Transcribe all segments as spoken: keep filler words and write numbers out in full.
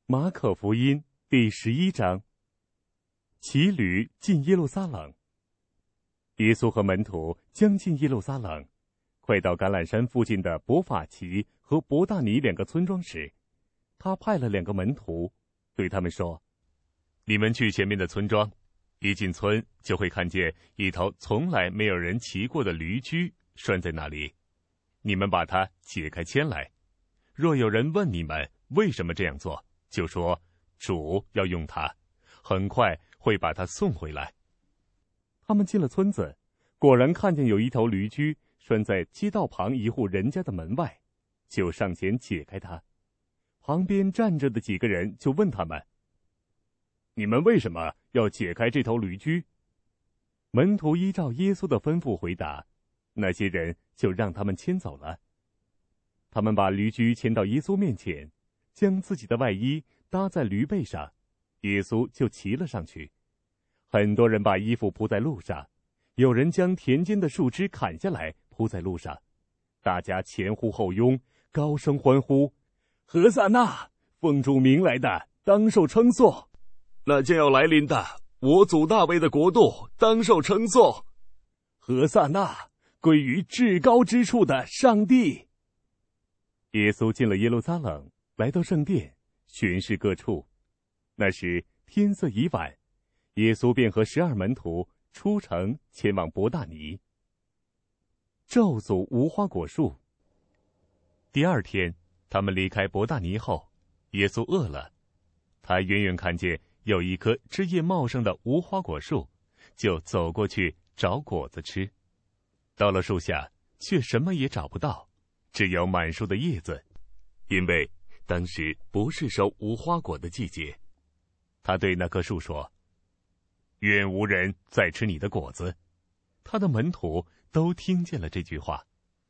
马可福音第十一章。骑驴进耶路撒冷。耶稣和门徒将近耶路撒冷，快到橄榄山附近的伯法其和伯大尼两个村庄时，他派了两个门徒，对他们说：你们去前面的村庄，一进村就会看见一头从来没有人骑过的驴驹拴在那里，你们把它解开牵来。若有人问你们为什么这样做，就说主要用它，很快会把它送回来。他们进了村子，果然看见有一头驴驹拴在街道旁一户人家的门外，就上前解开它。旁边站着的几个人就问他们：你们为什么要解开这头驴驹？门徒依照耶稣的吩咐回答，那些人就让他们牵走了。他们把驴驹牵到耶稣面前，将自己的外衣搭在驴背上，耶稣就骑了上去。很多人把衣服铺在路上，有人将田间的树枝砍下来铺在路上，大家前呼后拥，高声欢呼：何撒那，奉主名来的，当受称颂！ 那将要来临的，我祖大卫的国度，当受称颂！ 何撒那，归于至高之处的上帝！耶稣进了耶路撒冷，来到圣殿，巡视各处。那时天色已晚，耶稣便和十二门徒出城，前往伯大尼。咒诅无花果树。第二天，他们离开伯大尼后，耶稣饿了，他远远看见有一棵枝叶茂盛的无花果树，就走过去找果子吃。到了树下，却什么也找不到，只有满树的叶子，因为当时不是收无花果的季节。他对那棵树说：愿无人再吃你的果子。他的门徒都听见了这句话。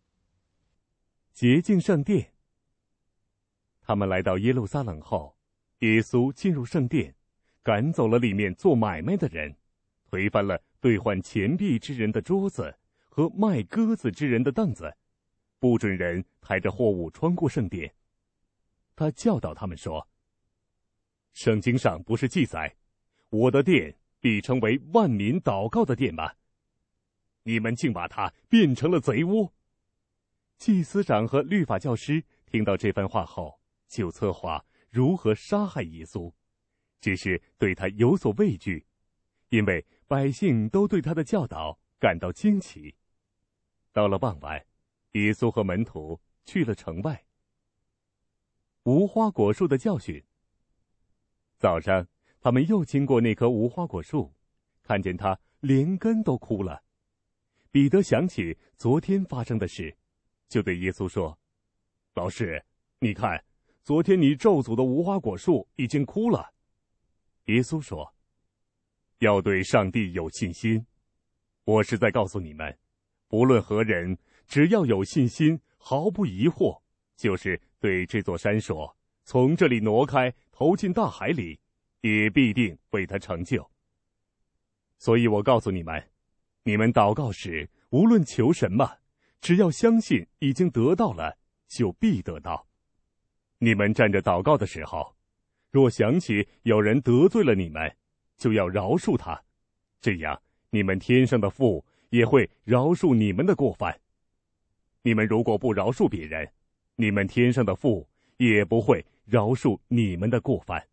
洁净圣殿。他们来到耶路撒冷后，耶稣进入圣殿，赶走了里面做买卖的人，推翻了兑换钱币之人的桌子和卖鸽子之人的凳子，不准人抬着货物穿过圣殿。他教导他们说：圣经上不是记载，我的殿必称为万民祷告的殿吗？你们竟把它变成了贼屋。祭司长和律法教师听到这番话后，就策划如何杀害耶稣，只是对他有所畏惧，因为百姓都对他的教导感到惊奇。到了傍晚，耶稣和门徒去了城外。无花果树的教训。早上，他们又经过那棵无花果树，看见它连根都枯了。彼得想起昨天发生的事，就对耶稣说：老师，你看，昨天你咒诅的无花果树已经枯了。耶稣说：要对上帝有信心。我是在告诉你们，不论何人，只要有信心，毫不疑惑，就是对这座山说：从这里挪开，投进大海里，也必定为他成就。所以我告诉你们，你们祷告时，无论求什么，只要相信已经得到了，就必得到。你们站着祷告的时候，若想起有人得罪了你们，就要饶恕他，这样你们天上的父也会饶恕你们的过犯。你们如果不饶恕别人，你们天上的父也不会饶恕你们的过犯。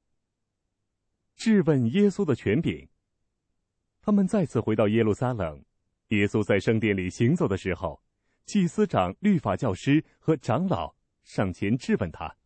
质问耶稣的权柄。他们再次回到耶路撒冷，耶稣在圣殿里行走的时候，祭司长、律法教师和长老上前质问他：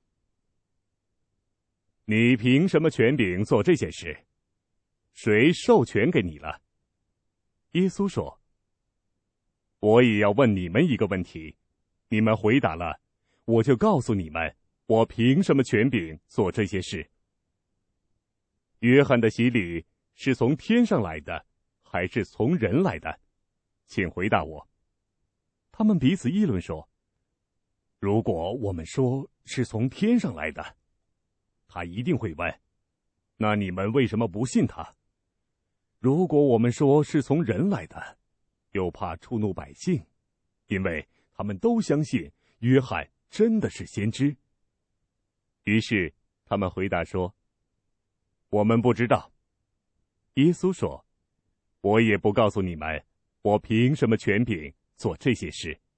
你凭什么权柄做这些事？谁授权给你了？耶稣说：我也要问你们一个问题，你们回答了，我就告诉你们，我凭什么权柄做这些事。约翰的洗礼是从天上来的，还是从人来的？请回答我。他们彼此议论说：如果我们说是从天上来的，他一定会问：那你们为什么不信他？如果我们说是从人来的，又怕触怒百姓，因为他们都相信约翰真的是先知。于是他们回答说：“我们不知道。”耶稣说：“我也不告诉你们，我凭什么权柄做这些事。”